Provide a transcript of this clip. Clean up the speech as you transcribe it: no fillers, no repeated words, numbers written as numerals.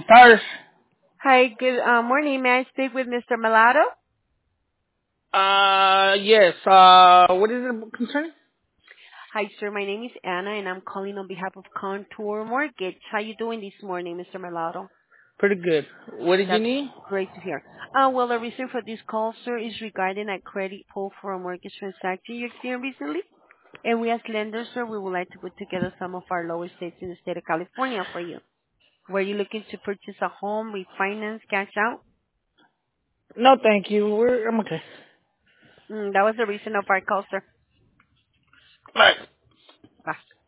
Stars. Hi, good morning. May I speak with Mr. Malato? Yes. What is it concerning? Hi, sir. My name is Anna, and I'm calling on behalf of Contour Mortgage. How you doing this morning, Mr. Malato? Pretty good. What did you That's need? great to hear. Well, the reason for this call, sir, is regarding a credit pull for a mortgage transaction you experienced recently. And we as lenders, sir, we would like to put together some of our lowest states in the state of California for you. Were you looking to purchase a home, refinance, cash out? No, thank you. I'm okay. That was the reason of our call, sir. Bye. Bye.